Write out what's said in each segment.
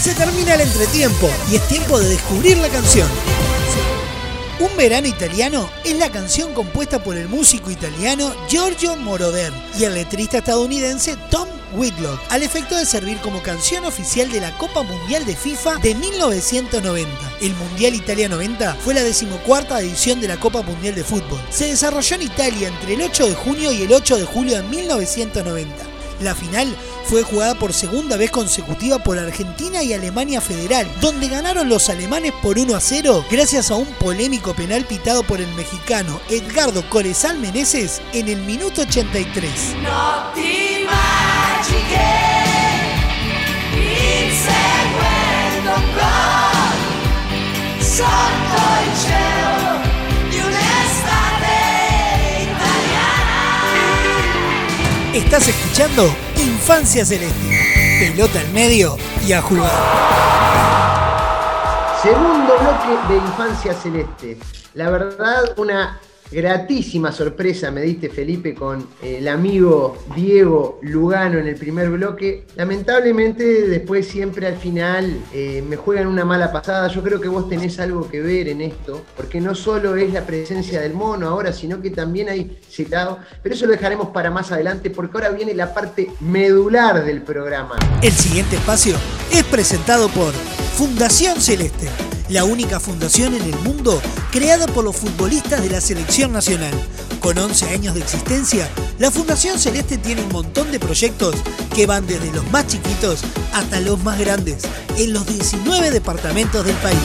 Se termina el entretiempo y es tiempo de descubrir la canción. Un verano italiano es la canción compuesta por el músico italiano Giorgio Moroder y el letrista estadounidense Tom Whitlock, al efecto de servir como canción oficial de la Copa Mundial de FIFA de 1990. El Mundial Italia 90 fue la 14ª edición de la Copa Mundial de Fútbol. Se desarrolló en Italia entre el 8 de junio y el 8 de julio de 1990. La final fue jugada por segunda vez consecutiva por Argentina y Alemania Federal, donde ganaron los alemanes por 1-0 gracias a un polémico penal pitado por el mexicano Edgardo Corezal Meneses en el minuto 83. Notti magiche, inseguendo gol, sotto il cielo di un'estate italiana. Estás escuchando Infancia Celeste. Pelota al medio y a jugar. Segundo bloque de Infancia Celeste. La verdad, una gratísima sorpresa me diste, Felipe, con el amigo Diego Lugano en el primer bloque. Lamentablemente, después siempre al final me juegan una mala pasada. Yo creo que vos tenés algo que ver en esto, porque no solo es la presencia del mono ahora, sino que también hay citado. Pero eso lo dejaremos para más adelante, porque ahora viene la parte medular del programa. El siguiente espacio es presentado por Fundación Celeste, la única fundación en el mundo creada por los futbolistas de la selección nacional. Con 11 años de existencia, la Fundación Celeste tiene un montón de proyectos que van desde los más chiquitos hasta los más grandes, en los 19 departamentos del país.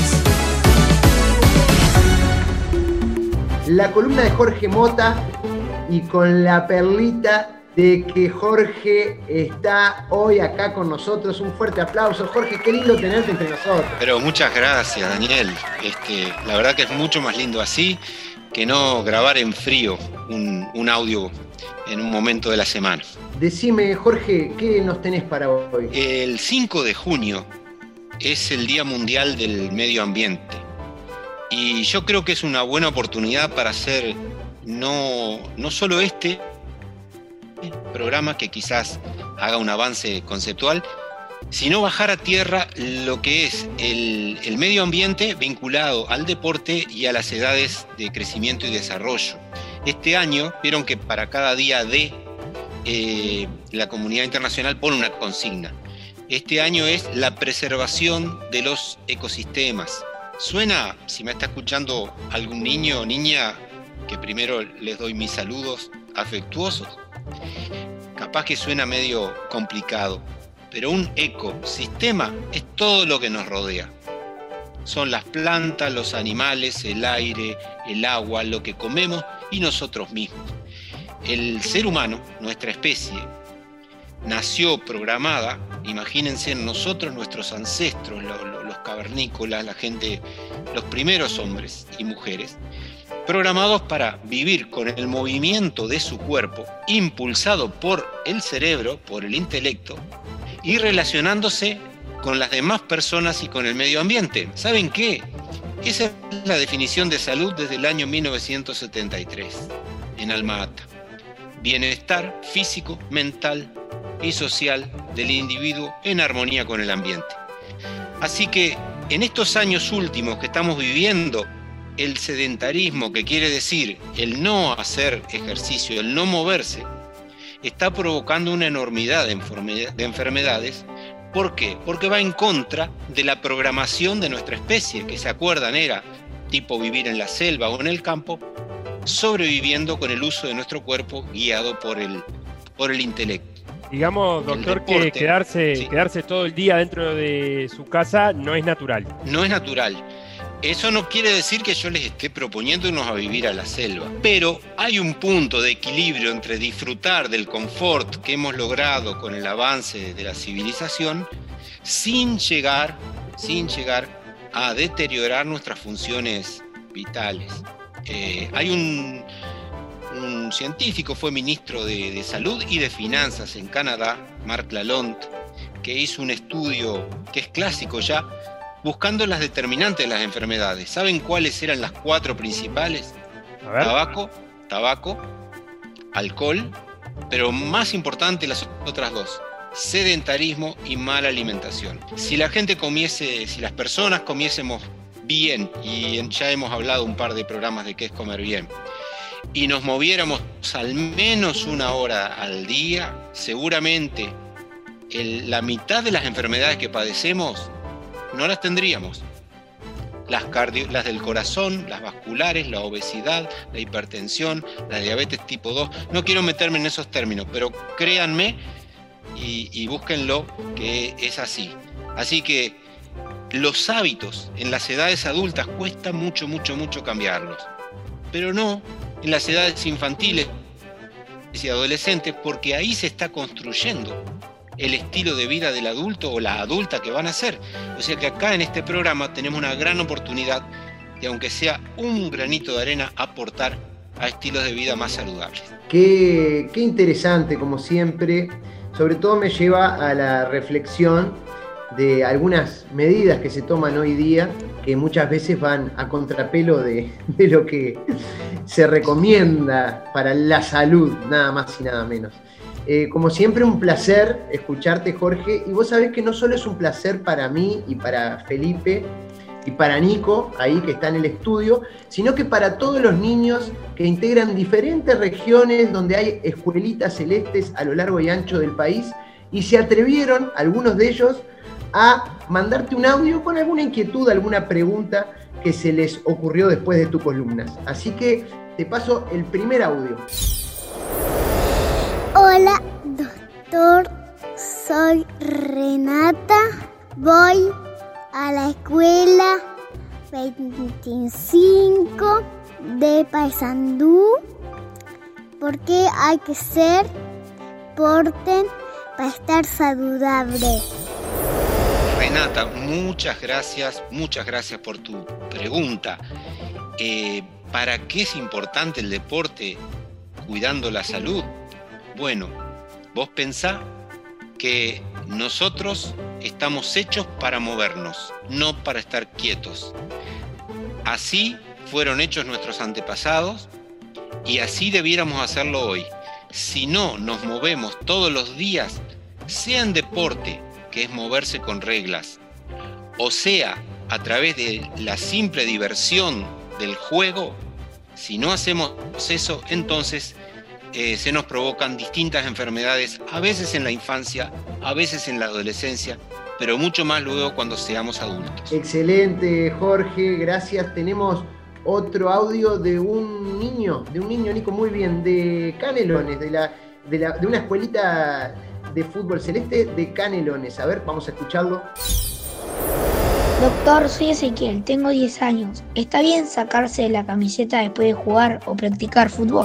La columna de Jorge Mota y con la perlita de que Jorge está hoy acá con nosotros. Un fuerte aplauso. Jorge, qué lindo tenerte entre nosotros. Pero muchas gracias, Daniel. La verdad que es mucho más lindo así que no grabar en frío un audio en un momento de la semana. Decime, Jorge, ¿qué nos tenés para hoy? El 5 de junio es el Día Mundial del Medio Ambiente. Y yo creo que es una buena oportunidad para hacer no solo este programa, que quizás haga un avance conceptual, sino bajar a tierra lo que es el medio ambiente vinculado al deporte y a las edades de crecimiento y desarrollo. Este año, vieron que para cada día de la comunidad internacional pone una consigna. Este año es la preservación de los ecosistemas. Suena, si me está escuchando algún niño o niña, que primero les doy mis saludos afectuosos, capaz que suena medio complicado, pero un ecosistema es todo lo que nos rodea. Son las plantas, los animales, el aire, el agua, lo que comemos y nosotros mismos. El ser humano, nuestra especie, nació programada, imagínense nosotros, nuestros ancestros, los cavernícolas, la gente, los primeros hombres y mujeres, programados para vivir con el movimiento de su cuerpo, impulsado por el cerebro, por el intelecto, y relacionándose con las demás personas y con el medio ambiente. ¿Saben qué? Esa es la definición de salud desde el año 1973, en Alma Ata. Bienestar físico, mental y social del individuo en armonía con el ambiente. Así que en estos años últimos que estamos viviendo, el sedentarismo, que quiere decir el no hacer ejercicio, el no moverse, está provocando una enormidad de enfermedades. ¿Por qué? Porque va en contra de la programación de nuestra especie, que se acuerdan era tipo vivir en la selva o en el campo, sobreviviendo con el uso de nuestro cuerpo guiado por el intelecto. Digamos, doctor, que quedarse todo el día dentro de su casa no es natural. No es natural. Eso no quiere decir que yo les esté proponiéndonos a vivir a la selva, pero hay un punto de equilibrio entre disfrutar del confort que hemos logrado con el avance de la civilización sin llegar a deteriorar nuestras funciones vitales. Hay un científico, fue ministro de Salud y de Finanzas en Canadá, Marc Lalonde, que hizo un estudio que es clásico ya, buscando las determinantes de las enfermedades. ¿Saben cuáles eran las 4 principales? A ver. Tabaco, alcohol, pero más importante las otras 2, sedentarismo y mala alimentación. Si las personas comiésemos bien, y ya hemos hablado un par de programas de qué es comer bien, y nos moviéramos al menos 1 hora al día, seguramente la mitad de las enfermedades que padecemos no las tendríamos. Las del corazón, las vasculares, la obesidad, la hipertensión, la diabetes tipo 2. No quiero meterme en esos términos, pero créanme y búsquenlo, que es así. Así que los hábitos en las edades adultas cuesta mucho cambiarlos, pero no en las edades infantiles y adolescentes, porque ahí se está construyendo el estilo de vida del adulto o la adulta que van a ser. O sea que acá en este programa tenemos una gran oportunidad de, aunque sea un granito de arena, aportar a estilos de vida más saludables. Qué interesante, como siempre. Sobre todo me lleva a la reflexión de algunas medidas que se toman hoy día, que muchas veces van a contrapelo de lo que se recomienda para la salud, nada más y nada menos. Como siempre, un placer escucharte, Jorge, y vos sabés que no solo es un placer para mí y para Felipe y para Nico, ahí que está en el estudio, sino que para todos los niños que integran diferentes regiones donde hay escuelitas celestes a lo largo y ancho del país, y se atrevieron, algunos de ellos, a mandarte un audio con alguna inquietud, alguna pregunta que se les ocurrió después de tus columnas. Así que te paso el primer audio. Hola, doctor. Soy Renata. Voy a la escuela 25 de Paysandú. ¿Por qué hay que ser deporte para estar saludable? Renata, muchas gracias por tu pregunta. ¿Para qué es importante el deporte cuidando la salud? Bueno, vos pensá que nosotros estamos hechos para movernos, no para estar quietos. Así fueron hechos nuestros antepasados y así debiéramos hacerlo hoy. Si no nos movemos todos los días, sea en deporte, que es moverse con reglas, o sea, a través de la simple diversión del juego, si no hacemos eso, entonces se nos provocan distintas enfermedades, a veces en la infancia, a veces en la adolescencia, pero mucho más luego cuando seamos adultos. Excelente, Jorge, gracias. Tenemos otro audio de un niño, Nico, muy bien, de Canelones, de una escuelita de fútbol celeste de Canelones. A ver, vamos a escucharlo. Doctor, soy Ezequiel, tengo 10 años. ¿Está bien sacarse la camiseta después de jugar o practicar fútbol?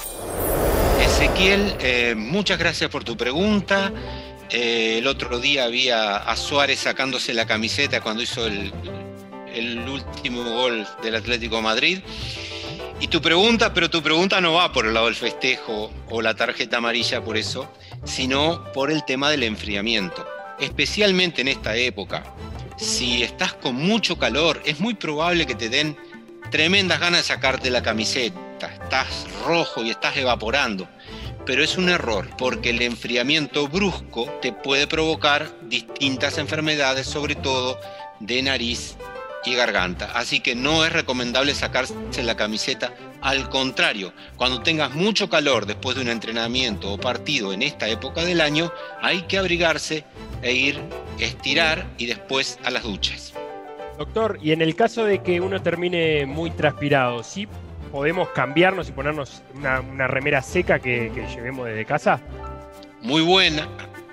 Ezequiel, muchas gracias por tu pregunta. El otro día vi a Suárez sacándose la camiseta cuando hizo el último gol del Atlético de Madrid. Y tu pregunta no va por el lado del festejo o la tarjeta amarilla por eso, sino por el tema del enfriamiento. Especialmente en esta época, si estás con mucho calor, es muy probable que te den tremendas ganas de sacarte la camiseta. Estás rojo y estás evaporando. Pero es un error, porque el enfriamiento brusco te puede provocar distintas enfermedades, sobre todo de nariz y garganta. Así que no es recomendable sacarse la camiseta. Al contrario, cuando tengas mucho calor después de un entrenamiento o partido en esta época del año, hay que abrigarse e ir a estirar y después a las duchas. Doctor, y en el caso de que uno termine muy transpirado, ¿sí podemos cambiarnos y ponernos una remera seca que llevemos desde casa? Muy buena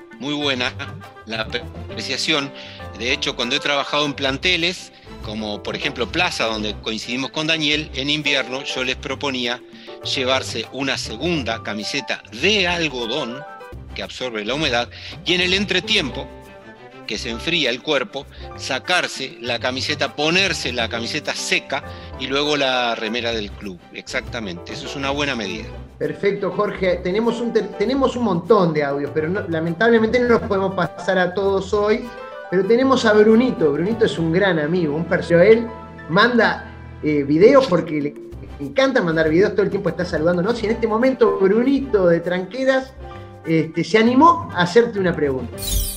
la apreciación. De hecho, cuando he trabajado en planteles, como por ejemplo Plaza, donde coincidimos con Daniel, en invierno yo les proponía llevarse una segunda camiseta de algodón que absorbe la humedad y en el entretiempo, que se enfría el cuerpo, sacarse la camiseta, ponerse la camiseta seca y luego la remera del club. Exactamente, eso es una buena medida. Perfecto, Jorge. Tenemos un montón de audios, pero lamentablemente no los podemos pasar a todos hoy. Pero tenemos a Brunito. Brunito es un gran amigo, un personaje. Él manda videos porque le encanta mandar videos, todo el tiempo está saludándonos. Y en este momento Brunito de Tranqueras se animó a hacerte una pregunta.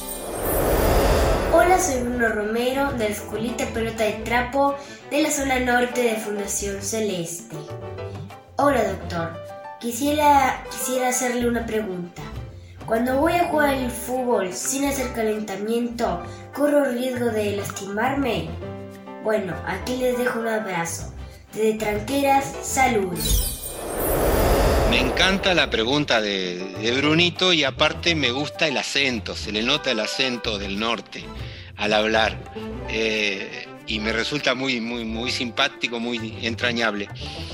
Hola, soy Bruno Romero de la Escuelita Pelota de Trapo de la zona norte de Fundación Celeste. Hola, doctor. Quisiera hacerle una pregunta. Cuando voy a jugar el fútbol sin hacer calentamiento, ¿corro riesgo de lastimarme? Bueno, aquí les dejo un abrazo. Desde Tranqueras, salud. Me encanta la pregunta de Brunito y aparte me gusta el acento, se le nota el acento del norte al hablar y me resulta muy simpático, muy entrañable.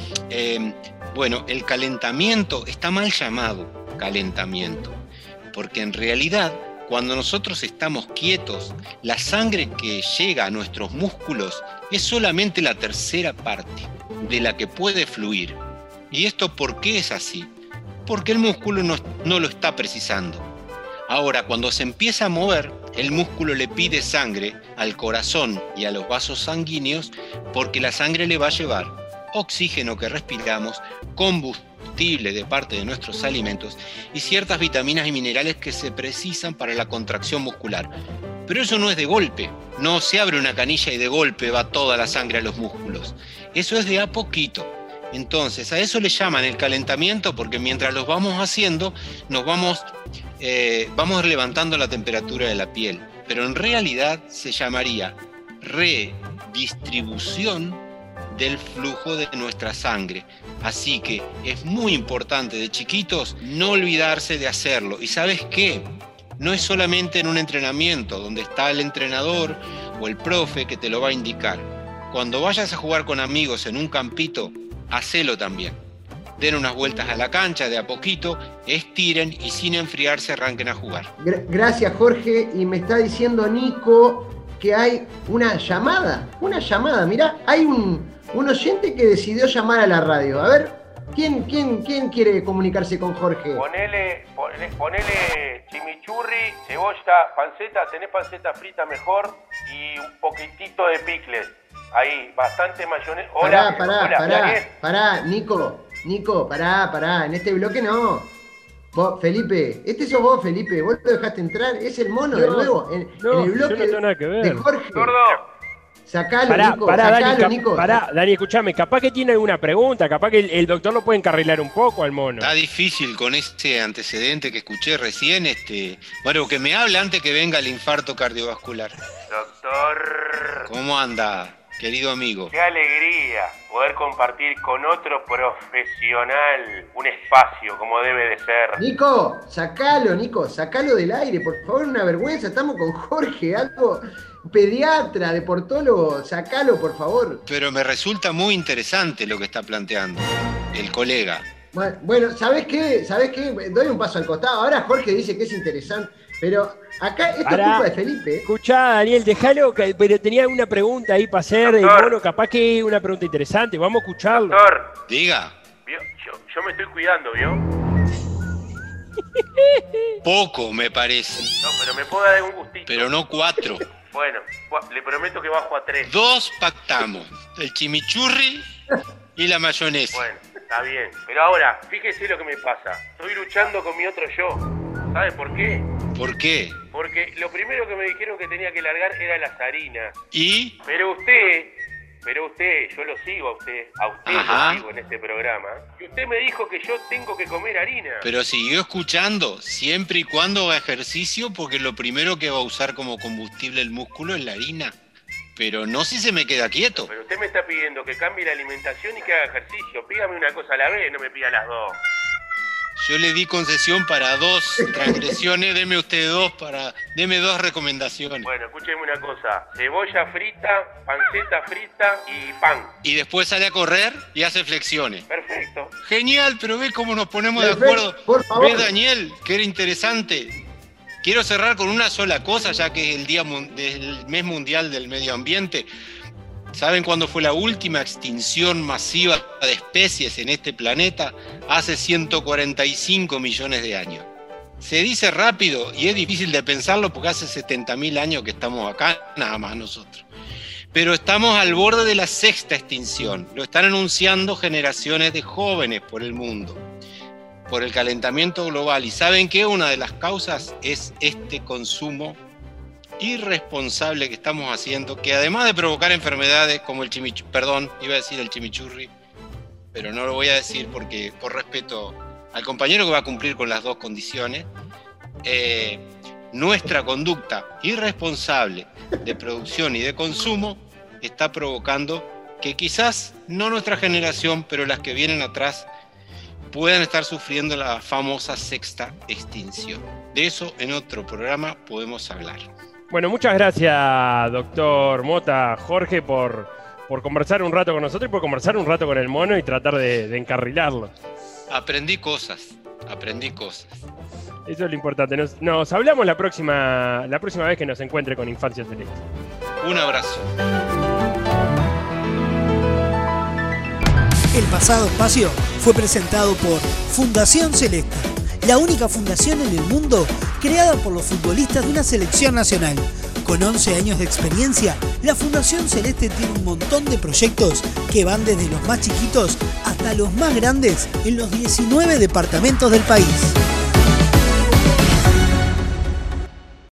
Bueno, el calentamiento está mal llamado calentamiento, porque en realidad cuando nosotros estamos quietos, la sangre que llega a nuestros músculos es solamente la tercera parte de la que puede fluir. ¿Y esto por qué es así? Porque el músculo no lo está precisando. Ahora, cuando se empieza a mover, el músculo le pide sangre al corazón y a los vasos sanguíneos porque la sangre le va a llevar oxígeno que respiramos, combustible de parte de nuestros alimentos y ciertas vitaminas y minerales que se precisan para la contracción muscular. Pero eso no es de golpe, no se abre una canilla y de golpe va toda la sangre a los músculos. Eso es de a poquito. Entonces, a eso le llaman el calentamiento porque mientras los vamos haciendo, nos vamos levantando la temperatura de la piel. Pero en realidad se llamaría redistribución del flujo de nuestra sangre. Así que es muy importante de chiquitos no olvidarse de hacerlo. ¿Y sabes qué? No es solamente en un entrenamiento donde está el entrenador o el profe que te lo va a indicar. Cuando vayas a jugar con amigos en un campito, hacelo también. Den unas vueltas a la cancha de a poquito, estiren y sin enfriarse arranquen a jugar. Gracias, Jorge. Y me está diciendo Nico que hay una llamada. Mirá, hay un oyente que decidió llamar a la radio. A ver, ¿quién quiere comunicarse con Jorge? Ponele chimichurri, cebolla, panceta, tenés panceta frita mejor y un poquitito de picles. Ahí, bastante mayonesa. Pará, Nico, pará, en este bloque no. Vos, Felipe, sos vos, Felipe, vos te dejaste entrar, es el mono de nuevo, en el bloque yo no tengo nada que ver. De Jorge. Gordo. Sacalo, Nico. Pará, Dani, escuchame, capaz que tiene alguna pregunta, capaz que el doctor lo puede encarrilar un poco al mono. Está difícil con ese antecedente que escuché recién, bueno, que me hable antes que venga el infarto cardiovascular. Doctor. ¿Cómo anda, querido amigo? Qué alegría poder compartir con otro profesional un espacio como debe de ser. Nico, sacalo del aire, por favor, una vergüenza, estamos con Jorge, algo pediatra, deportólogo, sacalo, por favor. Pero me resulta muy interesante lo que está planteando el colega. Bueno, ¿sabés qué? Doy un paso al costado. Ahora Jorge dice que es interesante, pero acá esto es culpa de Felipe. Escuchá, Daniel, dejalo, pero tenía una pregunta ahí para hacer, bueno, capaz que una pregunta interesante, vamos a escucharlo. Doctor. Diga. Yo me estoy cuidando, ¿vio? Poco, me parece. No, pero me puedo dar un gustito. Pero no 4. Bueno, le prometo que bajo a 3. 2 pactamos. El chimichurri y la mayonesa. Bueno, está bien. Pero ahora, fíjese lo que me pasa. Estoy luchando con mi otro yo. ¿Sabe por qué? ¿Por qué? Porque lo primero que me dijeron que tenía que largar era las harinas. ¿Y? Pero usted, yo lo sigo a usted lo sigo en este programa. Y usted me dijo que yo tengo que comer harina. Pero siguió escuchando, siempre y cuando haga ejercicio, porque lo primero que va a usar como combustible el músculo es la harina. Pero no si se me queda quieto. Pero usted me está pidiendo que cambie la alimentación y que haga ejercicio. Pídame una cosa a la vez, no me pida las dos. Yo le di concesión para 2 transgresiones, deme 2 recomendaciones. Bueno, escúcheme una cosa, cebolla frita, panceta frita y pan. Y después sale a correr y hace flexiones. Perfecto. Genial, pero ve cómo nos ponemos de acuerdo. Por favor. Ve, Daniel, que era interesante. Quiero cerrar con una sola cosa, ya que es el día del mes mundial del medio ambiente. ¿Saben cuándo fue la última extinción masiva de especies en este planeta? Hace 145 millones de años. Se dice rápido y es difícil de pensarlo porque hace 70.000 años que estamos acá, nada más nosotros. Pero estamos al borde de la 6ª extinción. Lo están anunciando generaciones de jóvenes por el mundo. por el calentamiento global. ¿Y saben qué? Una de las causas es este consumo irresponsable que estamos haciendo, que además de provocar enfermedades como el chimichurri, pero no lo voy a decir porque por respeto al compañero que va a cumplir con las dos condiciones, nuestra conducta irresponsable de producción y de consumo está provocando que quizás no nuestra generación, pero las que vienen atrás, puedan estar sufriendo la famosa sexta extinción. De eso en otro programa podemos hablar. Bueno, muchas gracias, doctor Mota, Jorge, por conversar un rato con nosotros y por conversar un rato con el mono y tratar de encarrilarlo. Aprendí cosas. Eso es lo importante. Nos hablamos la próxima vez que nos encuentre con Infancia Celeste. Un abrazo. El pasado espacio fue presentado por Fundación Celeste, la única fundación en el mundo creada por los futbolistas de una selección nacional. Con 11 años de experiencia, la Fundación Celeste tiene un montón de proyectos que van desde los más chiquitos hasta los más grandes en los 19 departamentos del país.